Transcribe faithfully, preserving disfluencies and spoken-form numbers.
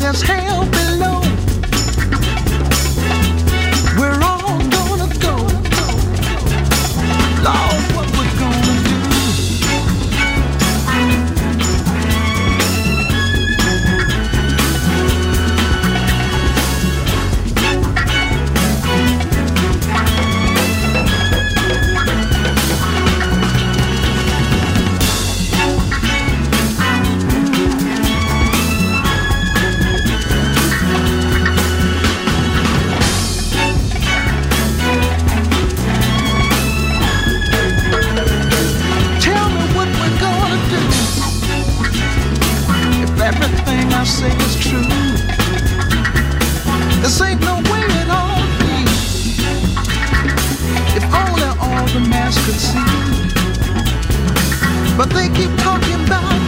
there's hell below, we're all gonna go. Lord, what we're gonna do? Everything I say is true. This ain't no way it ought to be. If only all the mass could see. But they keep talking about